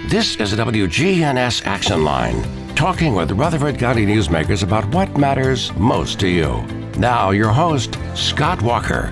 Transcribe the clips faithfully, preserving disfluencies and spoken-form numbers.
This is a W G N S Action Line, talking with Rutherford County newsmakers about what matters most to you. Now, your host, Scott Walker.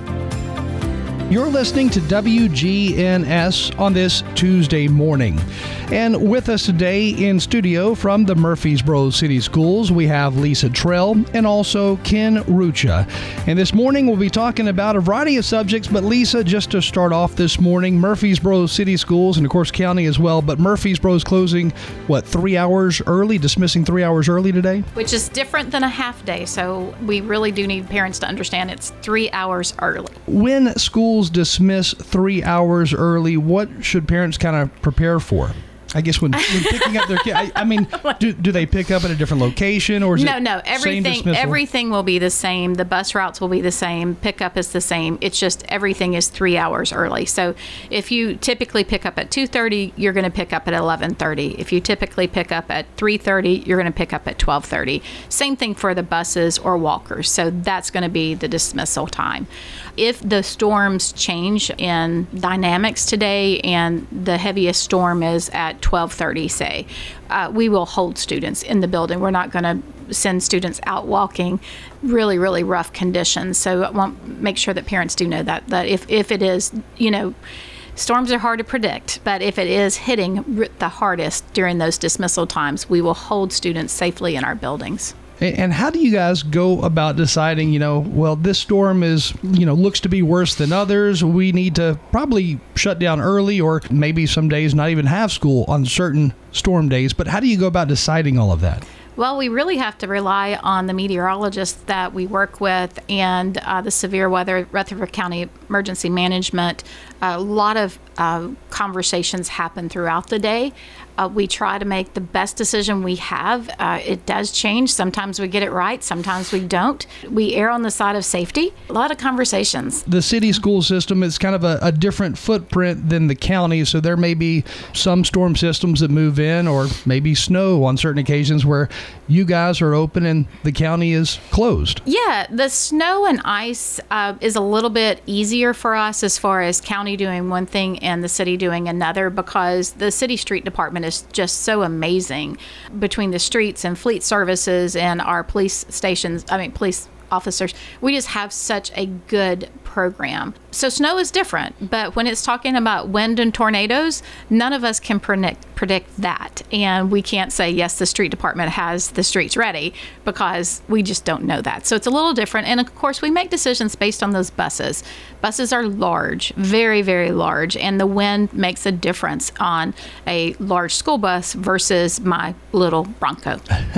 You're listening to W G N S on this Tuesday morning. And with us today in studio from the Murfreesboro City Schools, we have Lisa Trell and also Ken Rucha. And this morning we'll be talking about a variety of subjects, but Lisa, just to start off this morning, Murfreesboro City Schools and of course county as well, but Murfreesboro is closing, what, three hours early, dismissing three hours early today? Which is different than a half day, so we really do need parents to understand it's three hours early. When schools dismiss three hours early, what should parents kind of prepare for? I guess when, when picking up their kid, I, I mean, do, do they pick up at a different location, or is no, it no, everything everything will be the same. The bus routes will be the same. Pickup is the same. It's just everything is three hours early. So if you typically pick up at two thirty, you're going to pick up at eleven thirty. If you typically pick up at three thirty, you're going to pick up at twelve thirty. Same thing for the buses or walkers. So that's going to be the dismissal time. If the storms change in dynamics today and the heaviest storm is at twelve thirty, say, uh, we will hold students in the building. We're not going to send students out walking really, really rough conditions. So I want to make sure that parents do know that, that if, if it is, you know, storms are hard to predict, but if it is hitting the hardest during those dismissal times, we will hold students safely in our buildings. And how do you guys go about deciding, you know, well, this storm is, you know, looks to be worse than others. We need to probably shut down early, or maybe some days not even have school on certain storm days. But how do you go about deciding all of that? Well, we really have to rely on the meteorologists that we work with and uh, the severe weather, Rutherford County Emergency Management. A lot of uh, conversations happen throughout the day. Uh, we try to make the best decision we have. Uh, it does change. Sometimes we get it right. Sometimes we don't. We err on the side of safety. A lot of conversations. The city school system is kind of a, a different footprint than the county, so there may be some storm systems that move in, or maybe snow on certain occasions where you guys are open and the county is closed. Yeah, the snow and ice uh, is a little bit easier for us as far as county doing one thing and the city doing another, because the city street department is just so amazing between the streets and fleet services and our police stations, I mean, police officers. We just have such a good program. So snow is different, but when it's talking about wind and tornadoes, none of us can predict predict that. And we can't say, yes, the street department has the streets ready, because we just don't know that. So it's a little different. And of course, we make decisions based on those buses. Buses are large, very, very large, and the wind makes a difference on a large school bus versus my little Bronco.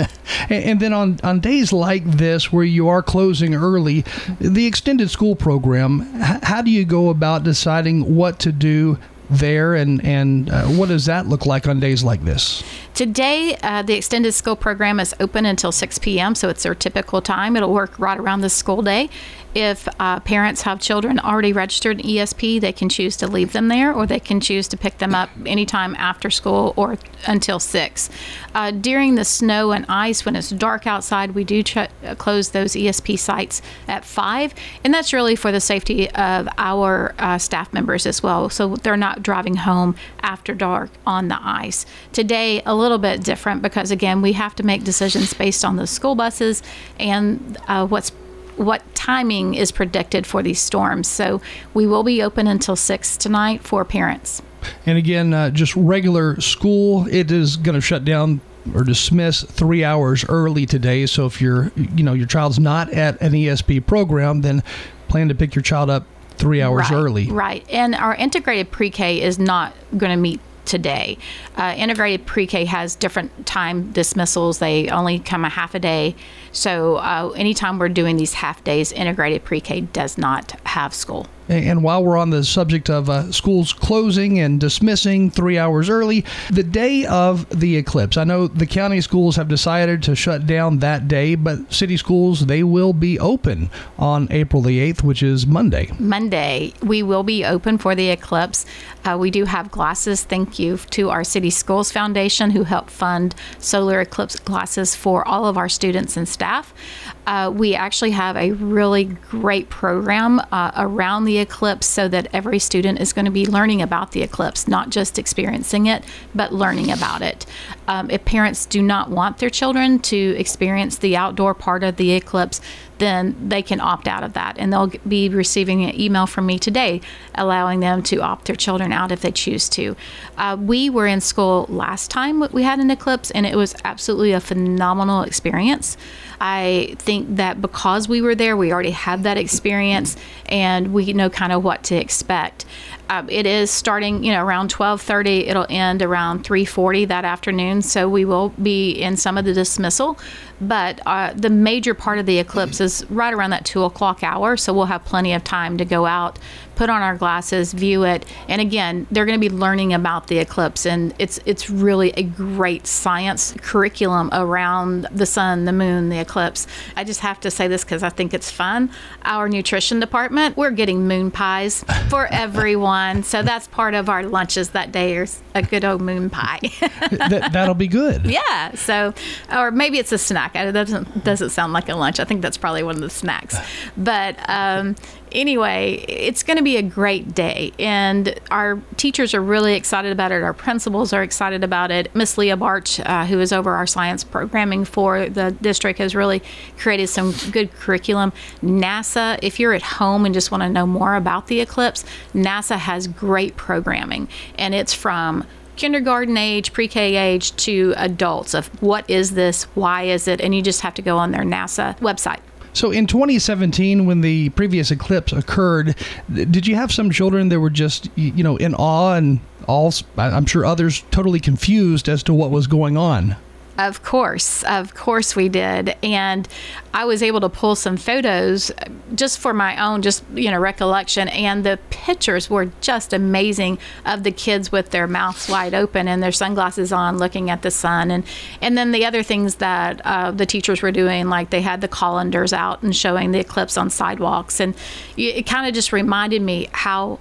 And then on, on days like this where you are closing early, the extended school program, how do you go about deciding what to do there, and, and uh, what does that look like on days like this? Today, uh, the extended school program is open until six p.m., so it's their typical time. It'll work right around the school day. If uh, parents have children already registered in E S P, they can choose to leave them there, or they can choose to pick them up anytime after school or until six. Uh, during the snow and ice, when it's dark outside, we do ch- close those E S P sites at five, and that's really for the safety of our uh, staff members as well, so they're not driving home after dark on the ice. Today, a little bit different, because again, we have to make decisions based on the school buses and uh, what's what timing is predicted for these storms. So we will be open until six tonight for parents. And again, uh, just regular school, it is going to shut down or dismiss three hours early today. So if you're, you know, your child's not at an E S P program, then plan to pick your child up three hours right, early. Right. And our integrated pre-K is not going to meet today. Uh, integrated pre-K has different time dismissals. They only come a half a day. So uh, anytime we're doing these half days, integrated pre-K does not have school. And while we're on the subject of uh, schools closing and dismissing three hours early, the day of the eclipse, I know the county schools have decided to shut down that day, but city schools, they will be open on April the eighth, which is Monday. Monday, we will be open for the eclipse. Uh, we do have glasses. Thank you to our City Schools Foundation, who helped fund solar eclipse glasses for all of our students and staff. Uh, we actually have a really great program uh, around the the eclipse so that every student is going to be learning about the eclipse, not just experiencing it, but learning about it. Um, if parents do not want their children to experience the outdoor part of the eclipse, then they can opt out of that. And they'll be receiving an email from me today allowing them to opt their children out if they choose to. Uh, we were in school last time we had an eclipse, and it was absolutely a phenomenal experience. I think that because we were there, we already had that experience, and we know kind of what to expect. Uh, it is starting, you know, around twelve thirty. It'll end around three forty that afternoon. So we will be in some of the dismissal, but uh, the major part of the eclipse is right around that two o'clock hour. So we'll have plenty of time to go out, put on our glasses, view it. And again, they're going to be learning about the eclipse, and it's it's really a great science curriculum around the sun, the moon, the eclipse. I just have to say this because I think it's fun. Our nutrition department, we're getting moon pies for everyone. So that's part of our lunches that day, is a good old moon pie. that, that'll be good. Yeah. So, or maybe it's a snack. It doesn't doesn't sound like a lunch. I think that's probably one of the snacks. But um, anyway, it's going to be a great day, and our teachers are really excited about it. Our principals are excited about it. Miss Leah Barch, uh, who is over our science programming for the district, has really created some good curriculum. NASA, if you're at home and just want to know more about the eclipse, NASA has great programming, and it's from kindergarten age, pre-K age to adults of what is this, why is it, and you just have to go on their NASA website. So in twenty seventeen, when the previous eclipse occurred, did you have some children that were just, you know, in awe, and all, I'm sure others totally confused as to what was going on? Of course, of course we did. And I was able to pull some photos just for my own, just, you know, recollection. And the pictures were just amazing of the kids with their mouths wide open and their sunglasses on looking at the sun. And, and then the other things that uh, the teachers were doing, like they had the colanders out and showing the eclipse on sidewalks. And it kind of just reminded me how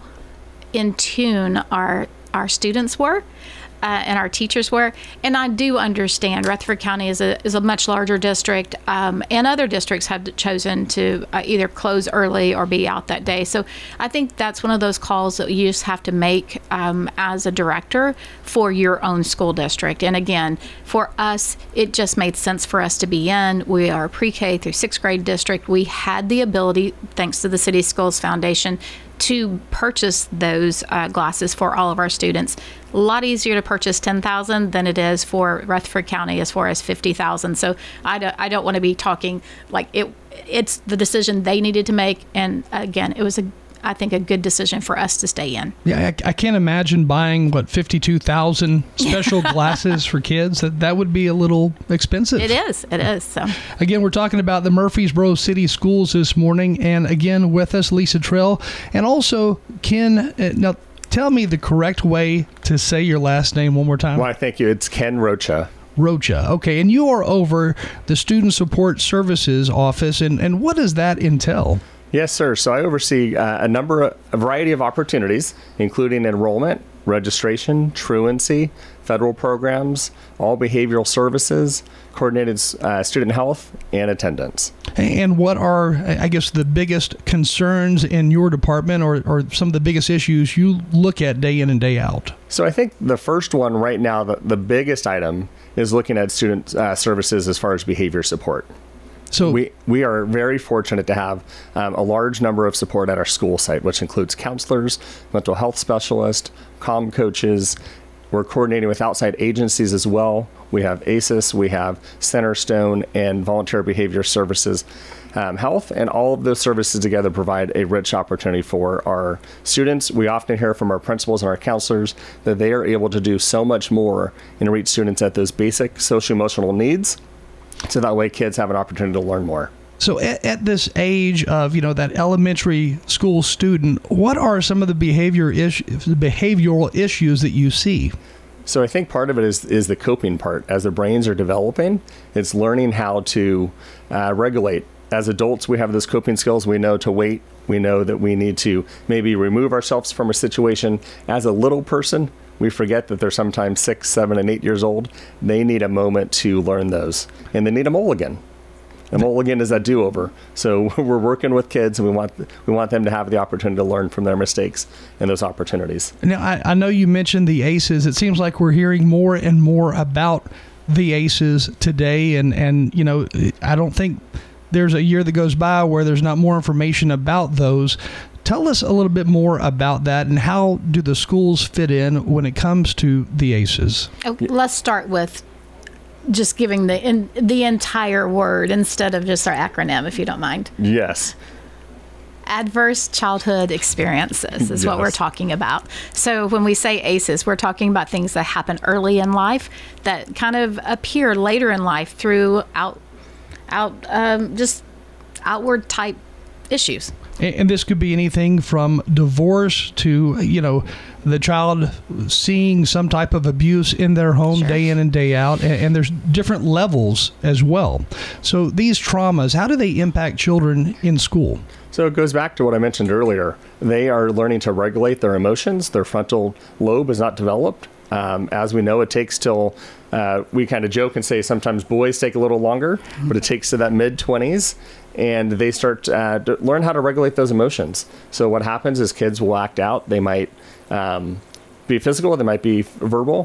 in tune our, our students were. Uh, and our teachers were. And I do understand Rutherford County is a is a much larger district, um, and other districts have chosen to uh, either close early or be out that day. So I think that's one of those calls that you just have to make um, as a director for your own school district. And again, for us, it just made sense for us to be in. We are a pre-K through sixth grade district. We had the ability, thanks to the City Schools Foundation, to purchase those uh, glasses for all of our students. A lot easier to purchase ten thousand than it is for Rutherford County as far as fifty thousand. So I don't, I don't want to be talking like it. It's the decision they needed to make. And again, it was a, I think, a good decision for us to stay in. Yeah, I, I can't imagine buying, what, fifty-two thousand special glasses for kids. That that would be a little expensive. It is. It is. So again, we're talking about the Murfreesboro City Schools this morning. And again, with us, Lisa Trail, and also Ken. Uh, now, tell me the correct way to say your last name one more time. Why, thank you. It's Ken Rocha. Rocha. Okay. And you are over the Student Support Services Office. And, and what does that entail? Yes, sir. So I oversee uh, a number of, a variety of opportunities, including enrollment, registration, truancy, federal programs, all behavioral services, coordinated uh, student health, and attendance. And what are, I guess, the biggest concerns in your department, or, or some of the biggest issues you look at day in and day out? So I think the first one right now, the, the biggest item is looking at student uh, services as far as behavior support. So we, we are very fortunate to have um, a large number of support at our school site, which includes counselors, mental health specialists, comm coaches. We're coordinating with outside agencies as well. We have A C E S, we have Centerstone, and Volunteer Behavior Services um, Health, and all of those services together provide a rich opportunity for our students. We often hear from our principals and our counselors that they are able to do so much more and reach students at those basic social-emotional needs, so that way kids have an opportunity to learn more. So at, at this age of, you know, that elementary school student, what are some of the behavior is, behavioral issues that you see? So I think part of it is is the coping part. As their brains are developing, it's learning how to uh, regulate. As adults, we have those coping skills. We know to wait. We know that we need to maybe remove ourselves from a situation. As a little person, we forget that they're sometimes six, seven, and eight years old. They need a moment to learn those, and they need a mulligan. And mulligan is a do-over. So we're working with kids, and we want we want them to have the opportunity to learn from their mistakes and those opportunities. Now, I, I know you mentioned the ACEs. It seems like we're hearing more and more about the ACEs today, and, and you know, I don't think there's a year that goes by where there's not more information about those. Tell us a little bit more about that, and how do the schools fit in when it comes to the ACEs? Oh, let's start with just giving the in, the entire word instead of just our acronym, if you don't mind. Yes. Adverse childhood experiences is yes. what we're talking about. So when we say ACEs, we're talking about things that happen early in life that kind of appear later in life through out, out um, just outward type issues. And this could be anything from divorce to, you know, the child seeing some type of abuse in their home sure. day in and day out. And, and there's different levels as well. So these traumas, how do they impact children in school? So it goes back to what I mentioned earlier. They are learning to regulate their emotions. Their frontal lobe is not developed. Um, as we know, it takes till, uh, we kind of joke and say sometimes boys take a little longer, but it takes to that mid-twenties, and they start uh, to learn how to regulate those emotions. So what happens is kids will act out. They might um, be physical, they might be verbal,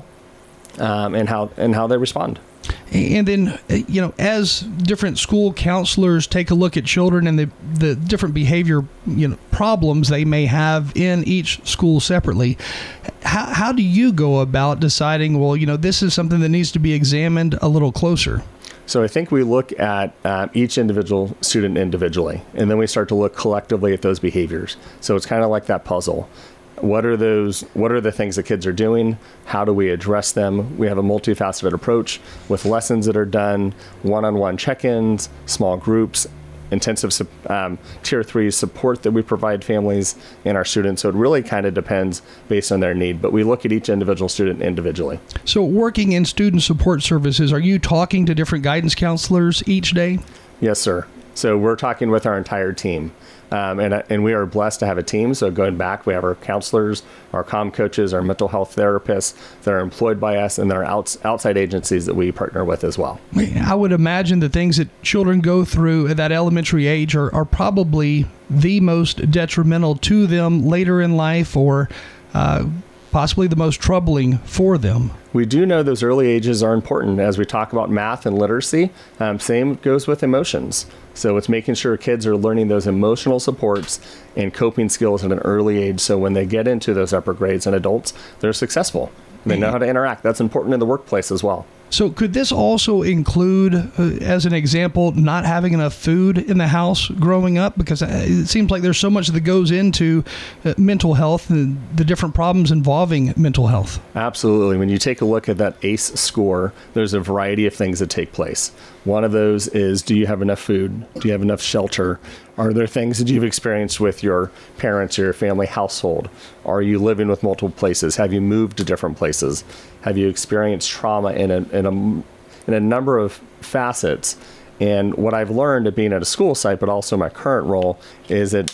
um, and how and how they respond. And then, you know, as different school counselors take a look at children and the, the different behavior, you know, problems they may have in each school separately, how, how do you go about deciding, well, you know, this is something that needs to be examined a little closer? So I think we look at uh, each individual student individually, and then we start to look collectively at those behaviors. So it's kind of like that puzzle. What are those? What are the things that kids are doing? How do we address them? We have a multifaceted approach with lessons that are done, one-on-one check-ins, small groups, intensive um, tier three support that we provide families and our students. So it really kind of depends based on their need, but we look at each individual student individually. So working in student support services, are you talking to different guidance counselors each day? Yes, sir. So we're talking with our entire team. Um, and, and we are blessed to have a team. So going back, we have our counselors, our comm coaches, our mental health therapists that are employed by us, and there are outs, outside agencies that we partner with as well. I would imagine the things that children go through at that elementary age are, are probably the most detrimental to them later in life, or uh, possibly the most troubling for them. We do know those early ages are important as we talk about math and literacy. Um, same goes with emotions. So it's making sure kids are learning those emotional supports and coping skills at an early age. So when they get into those upper grades and adults, they're successful. They know how to interact. That's important in the workplace as well. So could this also include, uh, as an example, not having enough food in the house growing up? Because it seems like there's so much that goes into uh, mental health and the different problems involving mental health. Absolutely. When you take a look at that A C E score, there's a variety of things that take place. One of those is, do you have enough food? Do you have enough shelter? Are there things that you've experienced with your parents or your family household? Are you living with multiple places? Have you moved to different places? Have you experienced trauma in a, in a, in a number of facets? And what I've learned at being at a school site, but also my current role, is that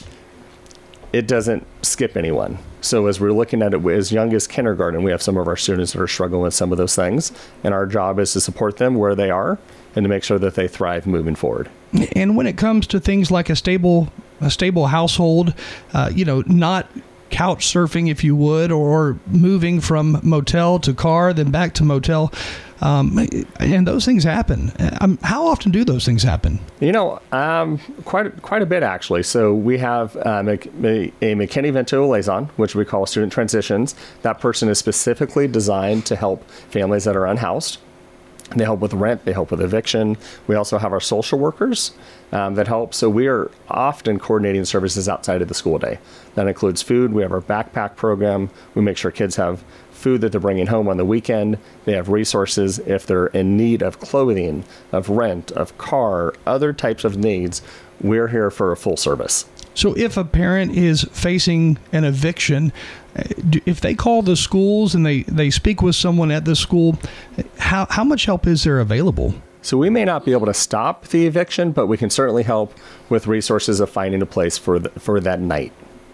it doesn't skip anyone. So as we're looking at it as young as kindergarten, we have some of our students that are struggling with some of those things. And our job is to support them where they are and to make sure that they thrive moving forward. And when it comes to things like a stable, a stable household, uh, you know, not couch surfing, if you would, or moving from motel to car, then back to motel, um, and those things happen. Um, how often do those things happen? You know, um, quite quite a bit actually. So we have um, a, a McKinney-Vento liaison, which we call student transitions. That person is specifically designed to help families that are unhoused. They help with rent, they help with eviction. We also have our social workers um, that help. So we are often coordinating services outside of the school day. That includes food. We have our backpack program. We make sure kids have food that they're bringing home on the weekend. They have resources if they're in need of clothing, of rent, of car, other types of needs. We're here for a full service. So if a parent is facing an eviction, if they call the schools and they, they speak with someone at the school, how, how much help is there available? So we may not be able to stop the eviction, but we can certainly help with resources of finding a place for the, for that night.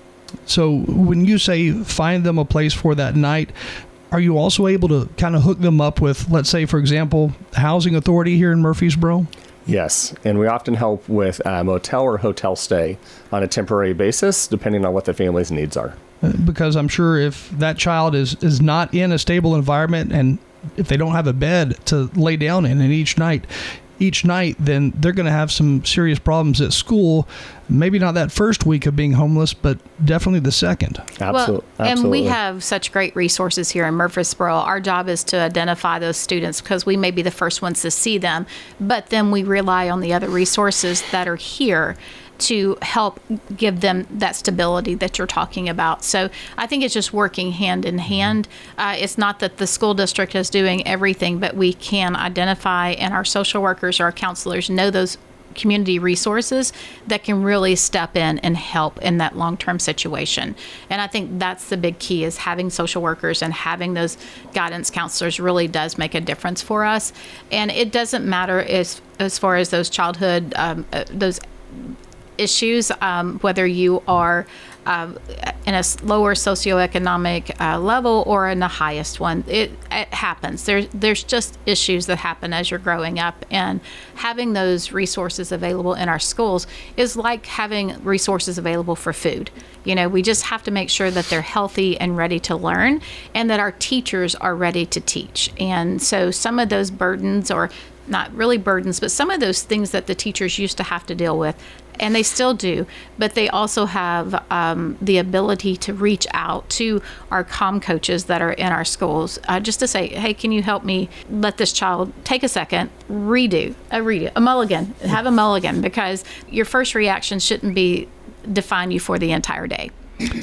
So when you say find them a place for that night, are you also able to kind of hook them up with, let's say, for example, the Housing Authority here in Murfreesboro? Yes, and we often help with a motel or hotel stay on a temporary basis, depending on what the family's needs are. Because I'm sure if that child is, is not in a stable environment and if they don't have a bed to lay down in and each night, each night, then they're going to have some serious problems at school. Maybe not that first week of being homeless, but definitely the second. Absolutely. Well, and we have such great resources here in Murfreesboro. Our job is to identify those students because we may be the first ones to see them, but then we rely on the other resources that are here to help give them that stability that you're talking about. So I think it's just working hand in hand. Uh, it's not that the school district is doing everything, but we can identify, and our social workers or our counselors know those community resources that can really step in and help in that long-term situation. And I think that's the big key, is having social workers and having those guidance counselors really does make a difference for us. And it doesn't matter as, as far as those childhood, um, uh, those issues, um, whether you are uh, in a lower socioeconomic uh, level or in the highest one. It, it happens. There's there's just issues that happen as you're growing up, and having those resources available in our schools is like having resources available for food. You know, we just have to make sure that they're healthy and ready to learn, and that our teachers are ready to teach. And so some of those burdens, or not really burdens, but some of those things that the teachers used to have to deal with, and they still do, but they also have um, the ability to reach out to our comm coaches that are in our schools, uh, just to say, hey, can you help me let this child take a second, redo, a redo, a mulligan, have a mulligan, because your first reaction shouldn't be define you for the entire day.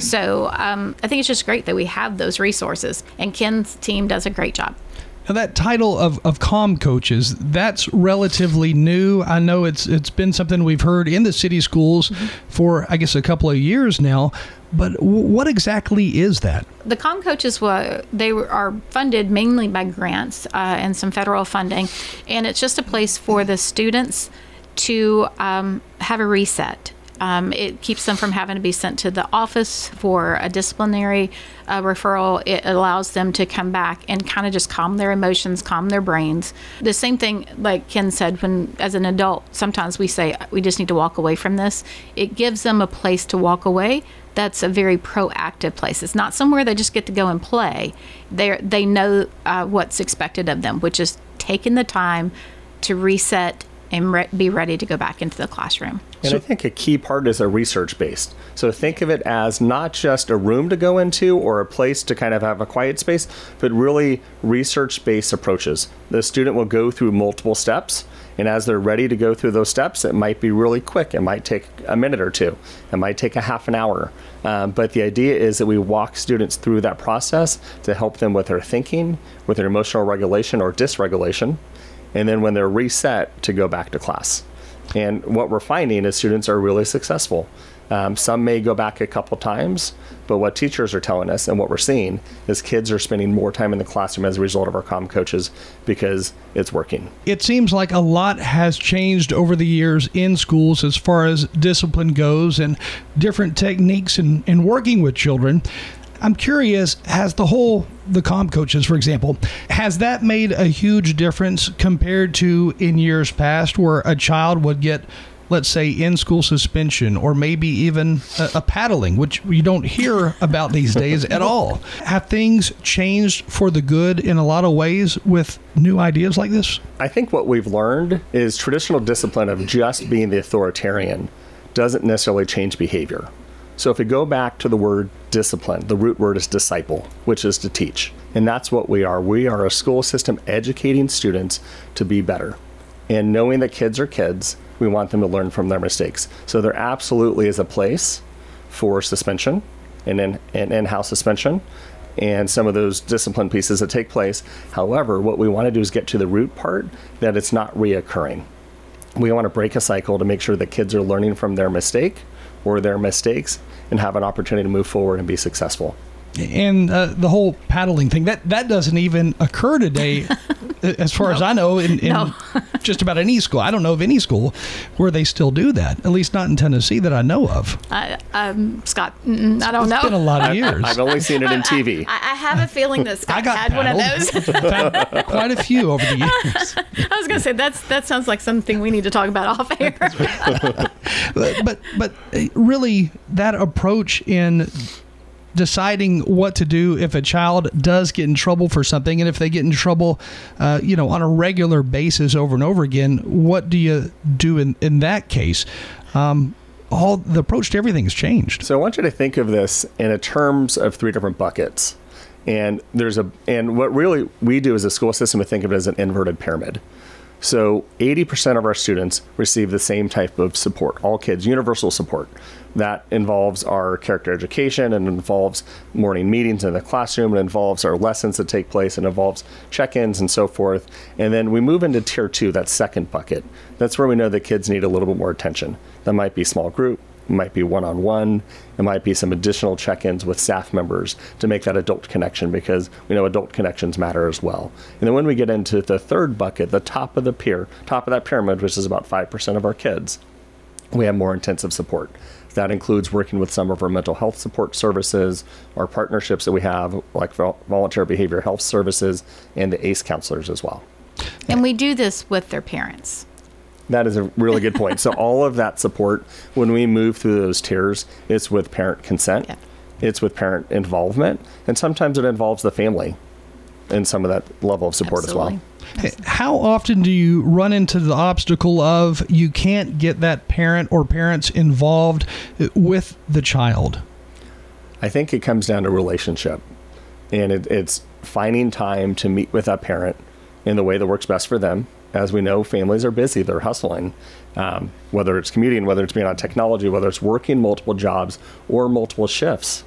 So um, I think it's just great that we have those resources, and Ken's team does a great job. Now, that title of, of comm coaches, that's relatively new. I know it's it's been something we've heard in the city schools mm-hmm. for, I guess, a couple of years now. But w- what exactly is that? The comm coaches, were, they are funded mainly by grants uh, and some federal funding. And it's just a place for the students to um, have a reset. Um, it keeps them from having to be sent to the office for a disciplinary uh, referral. It allows them to come back and kind of just calm their emotions, calm their brains. The same thing, like Ken said, when as an adult, sometimes we say, we just need to walk away from this. It gives them a place to walk away. That's a very proactive place. It's not somewhere they just get to go and play. They they know uh, what's expected of them, which is taking the time to reset and re- be ready to go back into the classroom. And so, I think a key part is a research-based. So think of it as not just a room to go into or a place to kind of have a quiet space, but really research-based approaches. The student will go through multiple steps, and as they're ready to go through those steps, it might be really quick. It might take a minute or two. It might take a half an hour. Um, but the idea is that we walk students through that process to help them with their thinking, with their emotional regulation or dysregulation, and then when they're reset, to go back to class. And what we're finding is students are really successful. Um, some may go back a couple times, but what teachers are telling us and what we're seeing is kids are spending more time in the classroom as a result of our comm coaches because it's working. It seems like a lot has changed over the years in schools as far as discipline goes and different techniques in, in working with children. I'm curious, has the whole, the comm coaches, for example, has that made a huge difference compared to in years past where a child would get, let's say, in-school suspension or maybe even a, a paddling, which you don't hear about these days at all? Have things changed for the good in a lot of ways with new ideas like this? I think what we've learned is traditional discipline of just being the authoritarian doesn't necessarily change behavior. So if we go back to the word discipline, the root word is disciple, which is to teach. And that's what we are. We are a school system educating students to be better. And knowing that kids are kids, we want them to learn from their mistakes. So there absolutely is a place for suspension and in, and in-house suspension and some of those discipline pieces that take place. However, what we want to do is get to the root part, that it's not reoccurring. We want to break a cycle to make sure that kids are learning from their mistake or their mistakes and have an opportunity to move forward and be successful. And uh, the whole paddling thing, that, that doesn't even occur today, as far no. as I know, in, in no. just about any school. I don't know of any school where they still do that, at least not in Tennessee that I know of. Uh, um, Scott, mm, I don't it's know. It's been a lot of years. I've only seen it in T V. I, I have a feeling that Scott I got had paddled. one of those. I've had quite a few over the years. I was going to say, that's that sounds like something we need to talk about off air. but, but, but really, that approach in deciding what to do if a child does get in trouble for something, and if they get in trouble, uh, you know, on a regular basis over and over again, what do you do in, in that case? Um, all the approach to everything has changed. So I want you to think of this in a terms of three different buckets. And there's a, and what really we do as a school system, we think of it as an inverted pyramid. So eighty percent of our students receive the same type of support, all kids, universal support. That involves our character education, and involves morning meetings in the classroom, and involves our lessons that take place, and involves check-ins and so forth. And then we move into tier two, that second bucket. That's where we know that kids need a little bit more attention. That might be small group, it might be one-on-one, it might be some additional check-ins with staff members to make that adult connection, because we know adult connections matter as well. And then when we get into the third bucket, the top of the pier, top of that pyramid, which is about five percent of our kids, we have more intensive support. That includes working with some of our mental health support services, our partnerships that we have, like volunteer behavior health services, and the A C E counselors as well. And we do this with their parents. That is a really good point. So all of that support, when we move through those tiers, it's with parent consent, yeah. It's with parent involvement, and sometimes it involves the family in some of that level of support Absolutely. as well. How often do you run into the obstacle of you can't get that parent or parents involved with the child? I think it comes down to relationship, and it, it's finding time to meet with that parent in the way that works best for them. As we know, families are busy, they're hustling, um, whether it's commuting, whether it's being on technology, whether it's working multiple jobs or multiple shifts.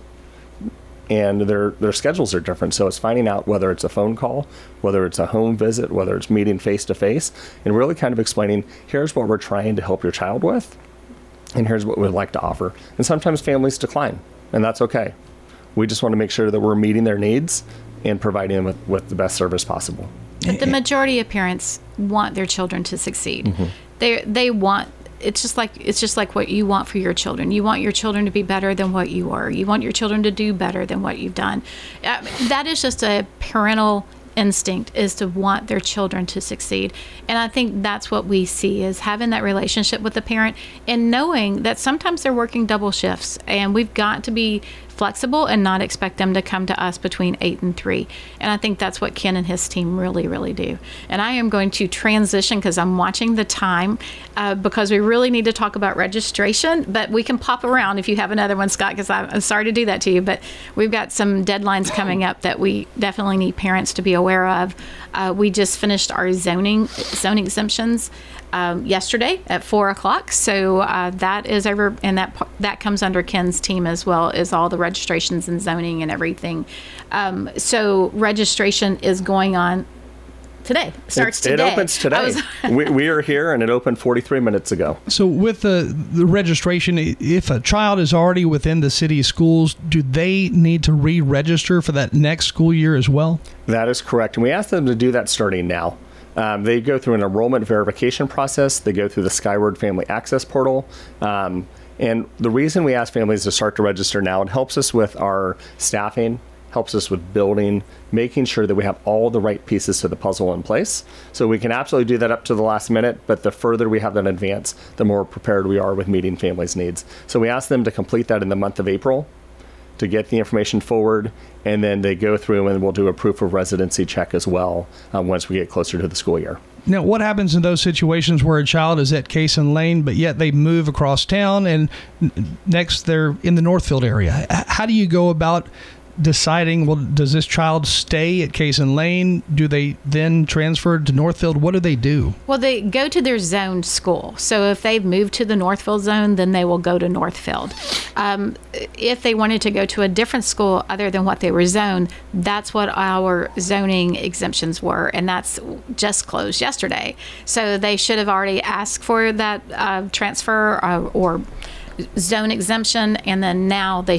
And their their schedules are different. So it's finding out whether it's a phone call, whether it's a home visit, whether it's meeting face-to-face, and really kind of explaining, here's what we're trying to help your child with, and here's what we'd like to offer. And sometimes families decline, and that's okay. We just want to make sure that we're meeting their needs and providing them with, with the best service possible. But the majority of parents want their children to succeed. Mm-hmm. They they want it's just like it's just like what you want for your children. You want your children to be better than what you are. You want your children to do better than what you've done. Uh, that is just a parental instinct, is to want their children to succeed. And I think that's what we see, is having that relationship with the parent and knowing that sometimes they're working double shifts, and we've got to be flexible and not expect them to come to us between eight and three. And I think that's what Ken and his team really, really do. And I am going to transition because I'm watching the time uh, because we really need to talk about registration, but we can pop around if you have another one, Scott, because I'm sorry to do that to you, but we've got some deadlines coming up that we definitely need parents to be aware of. Uh, we just finished our zoning zoning exemptions um, yesterday at four o'clock. So uh, that is over, and that that comes under Ken's team as well, is all the registrations and zoning and everything. Um, so registration is going on today. Starts it, today. It opens today. Was we, we are here, and it opened forty-three minutes ago. So with the, the registration, if a child is already within the city schools, do they need to re-register for that next school year as well? That is correct. And we ask them to do that starting now. Um, they go through an enrollment verification process. They go through the Skyward Family Access Portal. Um, and the reason we ask families to start to register now, it helps us with our staffing, helps us with building, making sure that we have all the right pieces to the puzzle in place. So we can absolutely do that up to the last minute, but the further we have that in advance, the more prepared we are with meeting families' needs. So we ask them to complete that in the month of April to get the information forward, and then they go through and we'll do a proof of residency check as well um, once we get closer to the school year. Now, what happens in those situations where a child is at Cason Lane, but yet they move across town and next they're in the Northfield area? How do you go about deciding, well, does this child stay at Cason Lane? Do they then transfer to Northfield? What do they do? Well, they go to their zoned school. So if they've moved to the Northfield zone, then they will go to Northfield. Um, if they wanted to go to a different school other than what they were zoned, that's what our zoning exemptions were, and that's just closed yesterday. So they should have already asked for that uh, transfer uh, or zone exemption, and then now they should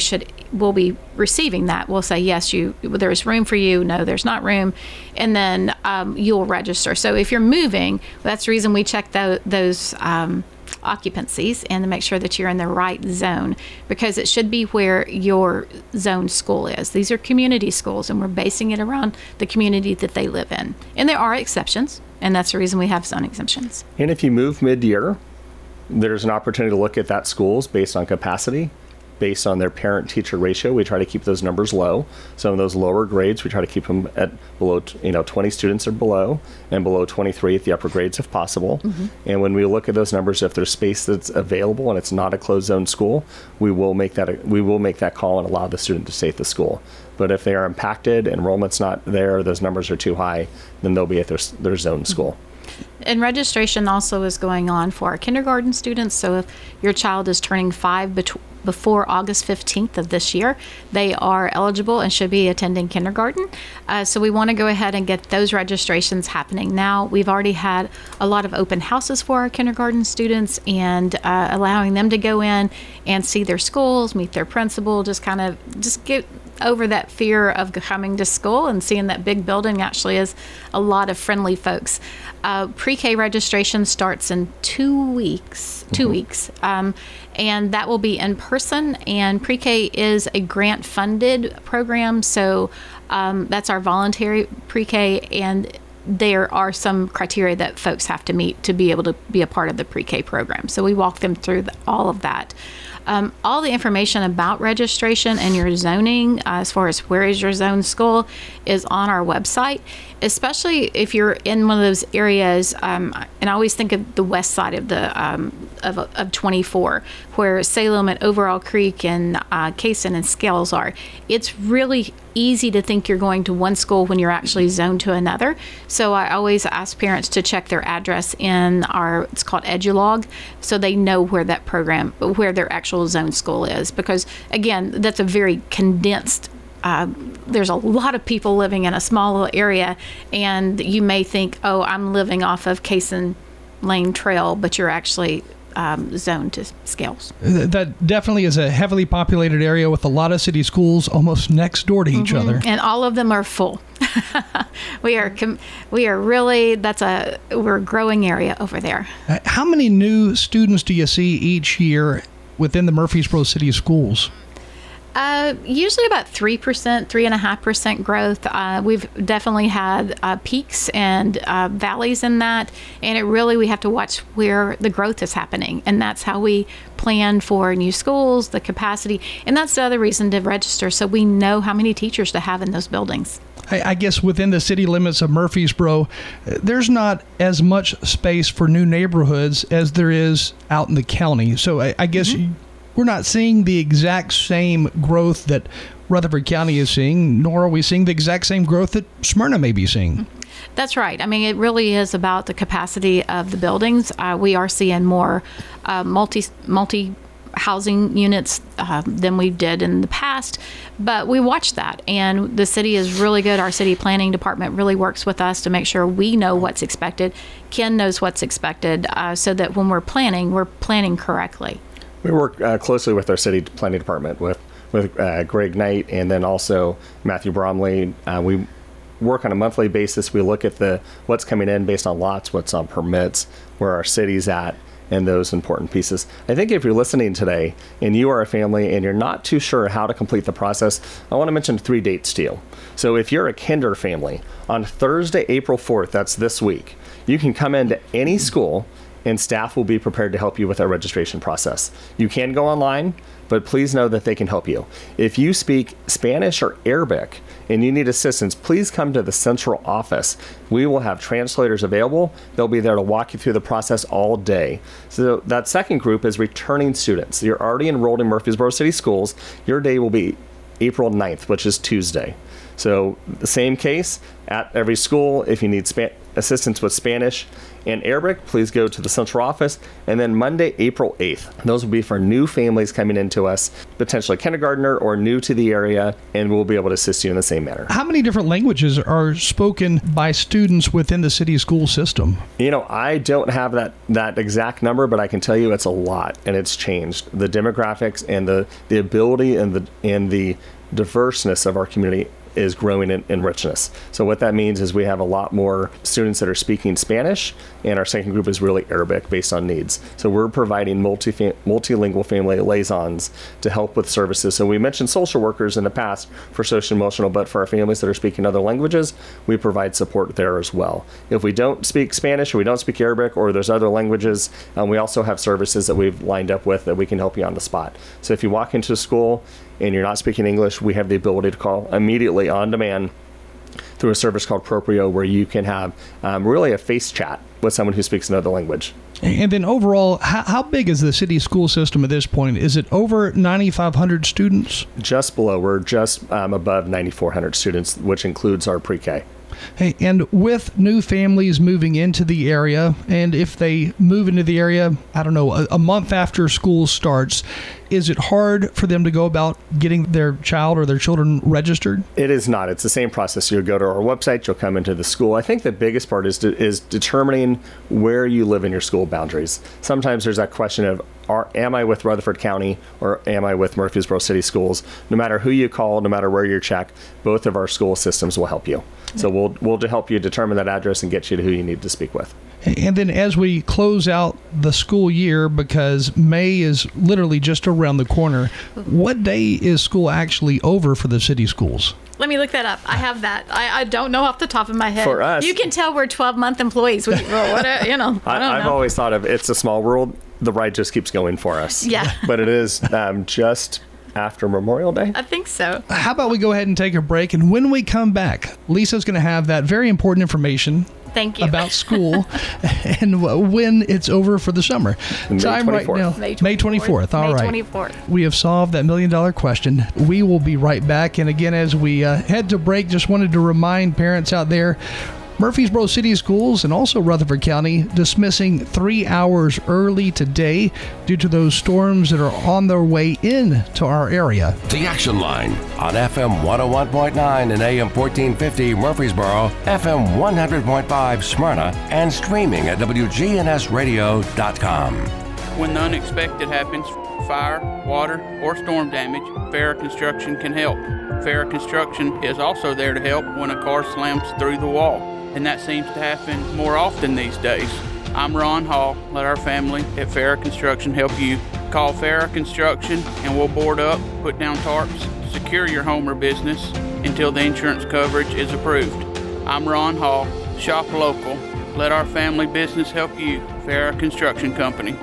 will be receiving that. We'll say, yes, you there's room for you. No, there's not room. And then um, you'll register. So if you're moving, that's the reason we check the, those um, occupancies and to make sure that you're in the right zone, because it should be where your zone school is. These are community schools, and we're basing it around the community that they live in. And there are exceptions, and that's the reason we have zone exemptions. And if you move mid-year, there's an opportunity to look at that schools based on capacity, based on their parent-teacher ratio. We try to keep those numbers low. Some of those lower grades, we try to keep them at below, you know, twenty students or below, and below twenty-three at the upper grades if possible. Mm-hmm. And when we look at those numbers, if there's space that's available and it's not a closed zone school, we will make that a, we will make that call and allow the student to stay at the school. But if they are impacted, enrollment's not there, those numbers are too high, then they'll be at their their zone school. And registration also is going on for our kindergarten students. So if your child is turning five bet- before August fifteenth of this year, they are eligible and should be attending kindergarten. Uh, so we want to go ahead and get those registrations happening now. We've already had a lot of open houses for our kindergarten students, and uh, allowing them to go in and see their schools, meet their principal, just kind of just get over that fear of coming to school and seeing that big building actually is a lot of friendly folks. Uh, pre-K registration starts in two weeks, two mm-hmm. weeks, um, and that will be in person. And pre-K is a grant-funded program, so um, that's our voluntary pre-K, and there are some criteria that folks have to meet to be able to be a part of the pre-K program. So we walk them through the, all of that. Um, all the information about registration and your zoning, uh, as far as where is your zone school, is on our website, especially if you're in one of those areas. Um, and I always think of the west side of the um, of, of twenty-four, where Salem and Overall Creek and uh, Kaysen and Scales are. It's really easy to think you're going to one school when you're actually zoned to another. So I always ask parents to check their address in our, it's called EduLog, so they know where that program, where their actual zone school is. Because again, that's a very condensed, uh, there's a lot of people living in a small little area, and you may think, oh, I'm living off of Kaysen Lane Trail, but you're actually Um, zone to Scales. That definitely is a heavily populated area with a lot of city schools almost next door to each mm-hmm. other, and all of them are full. we are com- we are really that's a we're a growing area over there. Uh, how many new students do you see each year within the Murfreesboro City Schools? Uh, usually about three percent, three and a half percent growth. Uh, we've definitely had uh, peaks and uh, valleys in that, and it really, we have to watch where the growth is happening, and that's how we plan for new schools, the capacity, and that's the other reason to register, so we know how many teachers to have in those buildings. I guess within the city limits of Murfreesboro, there's not as much space for new neighborhoods as there is out in the county. So I, I guess mm-hmm. we're not seeing the exact same growth that Rutherford County is seeing, nor are we seeing the exact same growth that Smyrna may be seeing. That's right. I mean, it really is about the capacity of the buildings. Uh, we are seeing more uh, multi multi housing units uh, than we did in the past, but we watch that, and the city is really good. Our city planning department really works with us to make sure we know what's expected. Ken knows what's expected, uh, so that when we're planning, we're planning correctly. We work uh, closely with our city planning department, with with uh, Greg Knight, and then also Matthew Bromley. Uh, we work on a monthly basis. We look at the what's coming in based on lots, what's on permits, where our city's at, and those important pieces. I think if you're listening today and you are a family and you're not too sure how to complete the process, I want to mention three dates to you. So if you're a kinder family, on Thursday, April fourth, that's this week, you can come into any school and staff will be prepared to help you with our registration process. You can go online, but please know that they can help you. If you speak Spanish or Arabic and you need assistance, please come to the central office. We will have translators available. They'll be there to walk you through the process all day. So that second group is returning students. You're already enrolled in Murfreesboro City Schools. Your day will be April ninth, which is Tuesday. So the same case at every school. If you need Span- assistance with Spanish and Arabic, please go to the central office. And then Monday, April eighth, those will be for new families coming into us, potentially kindergartner or new to the area, and we'll be able to assist you in the same manner. How many different languages are spoken by students within the city school system? You know, I don't have that, that exact number, but I can tell you it's a lot, and it's changed. The demographics and the, the ability and the and the diverseness of our community is growing in, in richness. So what that means is we have a lot more students that are speaking Spanish, and our second group is really Arabic based on needs. So we're providing multi multilingual family liaisons to help with services. So we mentioned social workers in the past for social emotional, but for our families that are speaking other languages, we provide support there as well. If we don't speak Spanish or we don't speak Arabic or there's other languages, um, we also have services that we've lined up with that we can help you on the spot. So if you walk into a school and you're not speaking English, we have the ability to call immediately on demand through a service called Proprio, where you can have um, really a face chat with someone who speaks another language. And then overall, how, how big is the city school system at this point? Is it over ninety-five hundred students? Just below. We're just um, above ninety-four hundred students, which includes our pre-K. Hey, and with new families moving into the area, and if they move into the area, I don't know, a, a month after school starts, is it hard for them to go about getting their child or their children registered? It is not. It's the same process. You'll go to our website, you'll come into the school. I think the biggest part is de- is determining where you live in your school boundaries. Sometimes there's that question of, are, am I with Rutherford County or am I with Murfreesboro City Schools? No matter who you call, no matter where you check, both of our school systems will help you. So we'll we'll help you determine that address and get you to who you need to speak with. And then as we close out the school year, because May is literally just around the corner, what day is school actually over for the city schools? Let me look that up. I have that. I, I don't know off the top of my head. For us, you can tell we're twelve-month employees. We, well, what, you know, I, I don't I've know. always thought of it's a small world. The ride just keeps going for us. Yeah. But it is um, just after Memorial Day? I think so. How about we go ahead and take a break, and when we come back, Lisa's going to have that very important information Thank you. about school and when it's over for the summer. May Time right now, May twenty-fourth. All May right. twenty-fourth. We have solved that million dollar question. We will be right back. And again, as we uh, head to break, just wanted to remind parents out there, Murfreesboro City Schools and also Rutherford County dismissing three hours early today due to those storms that are on their way in to our area. The Action Line on F M one oh one point nine and A M fourteen fifty Murfreesboro, F M one hundred point five Smyrna, and streaming at W G N S radio dot com. When the unexpected happens, fire, water, or storm damage, Farrah Construction can help. Farrah Construction is also there to help when a car slams through the wall, and that seems to happen more often these days. I'm Ron Hall. Let our family at Farrah Construction help you. Call Farrah Construction and we'll board up, put down tarps, secure your home or business until the insurance coverage is approved. I'm Ron Hall. Shop local. Let our family business help you. Farrah Construction Company.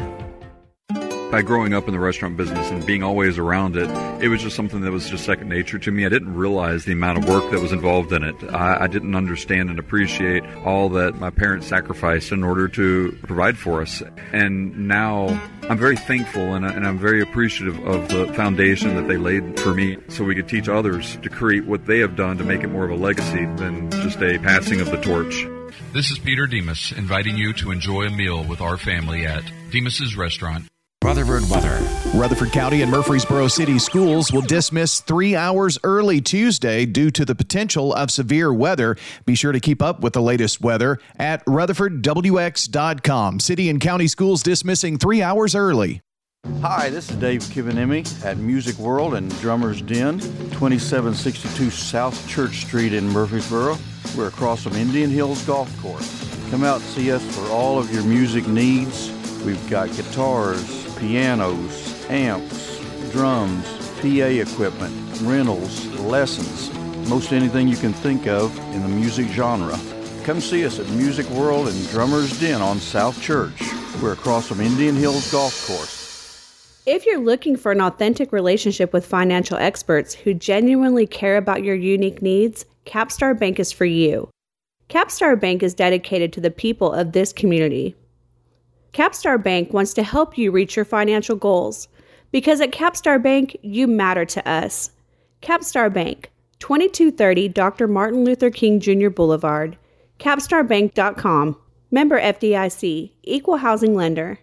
By growing up in the restaurant business and being always around it, it was just something that was just second nature to me. I didn't realize the amount of work that was involved in it. I, I didn't understand and appreciate all that my parents sacrificed in order to provide for us. And now I'm very thankful and, and I'm very appreciative of the foundation that they laid for me so we could teach others to create what they have done to make it more of a legacy than just a passing of the torch. This is Peter Demas inviting you to enjoy a meal with our family at Demas's Restaurant. Rutherford weather. Rutherford County and Murfreesboro City Schools will dismiss three hours early Tuesday due to the potential of severe weather. Be sure to keep up with the latest weather at Rutherford W X dot com. City and county schools dismissing three hours early. Hi, this is Dave Kivanemi at Music World and Drummer's Den, twenty-seven sixty-two South Church Street in Murfreesboro. We're across from Indian Hills Golf Course. Come out and see us for all of your music needs. We've got guitars, pianos, amps, drums, P A equipment, rentals, lessons, most anything you can think of in the music genre. Come see us at Music World and Drummer's Den on South Church. We're across from Indian Hills Golf Course. If you're looking for an authentic relationship with financial experts who genuinely care about your unique needs, Capstar Bank is for you. Capstar Bank is dedicated to the people of this community. Capstar Bank wants to help you reach your financial goals, because at Capstar Bank, you matter to us. Capstar Bank, twenty-two thirty Doctor Martin Luther King Junior Boulevard, capstar bank dot com. Member F D I C, Equal Housing Lender.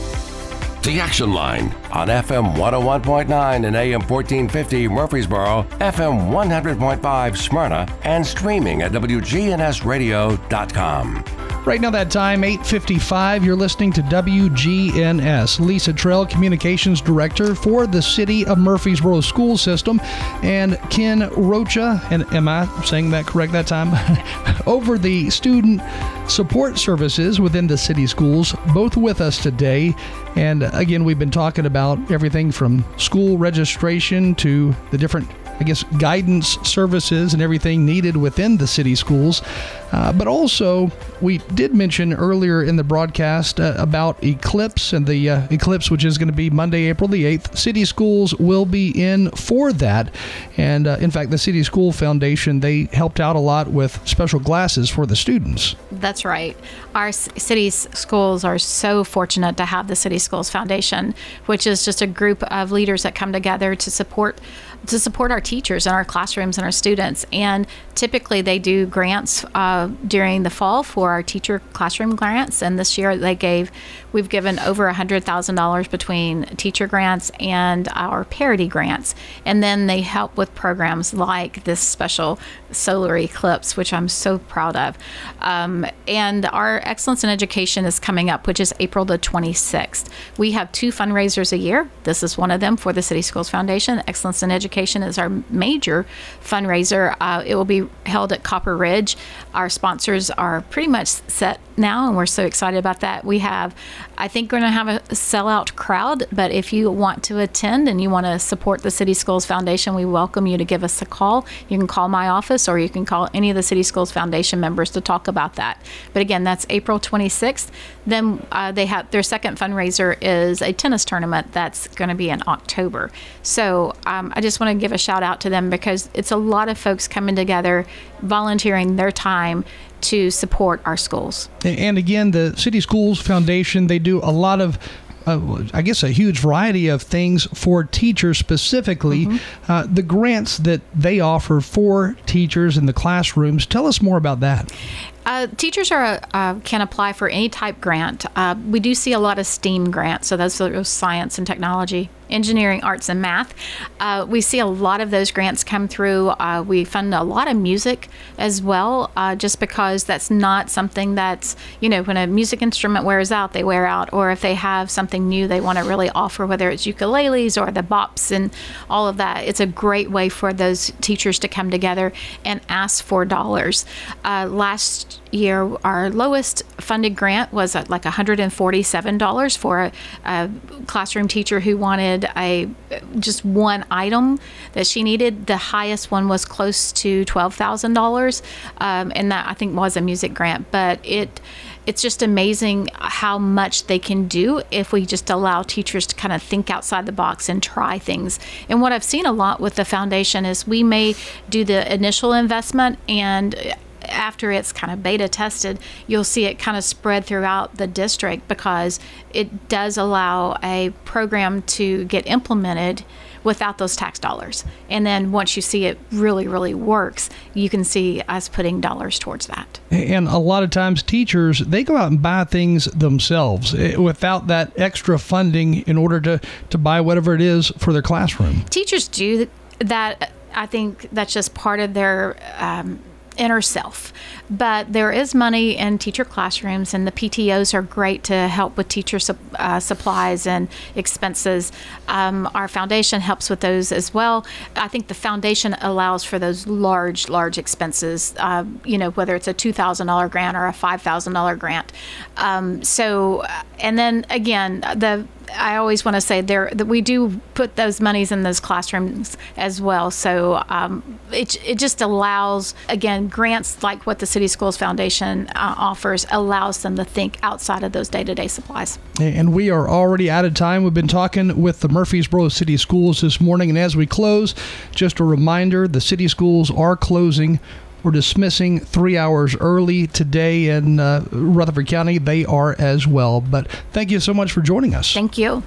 The Action Line on F M one oh one point nine and A M fourteen fifty Murfreesboro, F M one hundred point five Smyrna, and streaming at W G N S radio dot com. Right now, that time, eight fifty-five, you're listening to W G N S. Lisa Trell, Communications Director for the City of Murfreesboro School System, and Ken Rocha, and am I saying that correct that time? Over the Student Support Services within the city schools, both with us today. And again, we've been talking about everything from school registration to the different, I guess, guidance services and everything needed within the city schools. Uh, but also, we did mention earlier in the broadcast uh, about Eclipse and the uh, Eclipse, which is going to be Monday, April the eighth. City schools will be in for that. And uh, in fact, the City School Foundation, they helped out a lot with special glasses for the students. That's right. Our city schools are so fortunate to have the City Schools Foundation, which is just a group of leaders that come together to support to support our teachers and our classrooms and our students. And typically they do grants uh, during the fall for our teacher classroom grants. And this year they gave, we've given over one hundred thousand dollars between teacher grants and our parity grants. And then they help with programs like this special solar eclipse, which I'm so proud of. Um, and our Excellence in Education is coming up, which is April the twenty-sixth. We have two fundraisers a year. This is one of them for the City Schools Foundation. Excellence in Education is our major fundraiser. Uh, it will be held at Copper Ridge. Our sponsors are pretty much set now, and we're so excited about that. We have, I think, going to have a sellout crowd, but if you want to attend and you want to support the City Schools Foundation, we welcome you to give us a call. You can call my office or you can call any of the City Schools Foundation members to talk about that. But again, that's April twenty-sixth. Then uh, they have their second fundraiser is a tennis tournament that's going to be in October. So um, I just want to give a shout out to them because it's a lot of folks coming together, volunteering their time to support our schools. And again, the City Schools Foundation, they do a lot of Uh, I guess a huge variety of things for teachers specifically. Mm-hmm. Uh, the grants that they offer for teachers in the classrooms, tell us more about that. Uh, teachers are uh, can apply for any type grant. Uh, we do see a lot of STEAM grants, so those are science and technology, engineering, arts, and math. Uh, we see a lot of those grants come through. Uh, we fund a lot of music as well, uh, just because that's not something that's, you know, when a music instrument wears out, they wear out, or if they have something new they want to really offer, whether it's ukuleles or the bops and all of that, it's a great way for those teachers to come together and ask for dollars. Uh, last year, our lowest funded grant was at like one hundred forty-seven dollars for a, a classroom teacher who wanted a just one item that she needed. The highest one was close to twelve thousand dollars, um, and that I think was a music grant. But it it's just amazing how much they can do if we just allow teachers to kind of think outside the box and try things. And what I've seen a lot with the foundation is we may do the initial investment, and after it's kind of beta tested, you'll see it kind of spread throughout the district because it does allow a program to get implemented without those tax dollars. And then once you see it really, really works, you can see us putting dollars towards that. And a lot of times teachers, they go out and buy things themselves without that extra funding in order to, to buy whatever it is for their classroom. Teachers do that. I think that's just part of their um, inner self. But there is money in teacher classrooms, and the P T Os are great to help with teacher su- uh, supplies and expenses. Um, our foundation helps with those as well. I think the foundation allows for those large, large expenses, uh, you know, whether it's a two thousand dollars grant or a five thousand dollars grant. Um, so, and then again, the I always want to say there that we do put those monies in those classrooms as well. So um, it it just allows, again, grants like what the City Schools Foundation uh, offers allows them to think outside of those day-to-day supplies. And we are already out of time. We've been talking with the Murfreesboro City Schools this morning, and as we close, just a reminder: the city schools are closing. We're dismissing three hours early today in uh, Rutherford County. They are as well. But thank you so much for joining us. Thank you.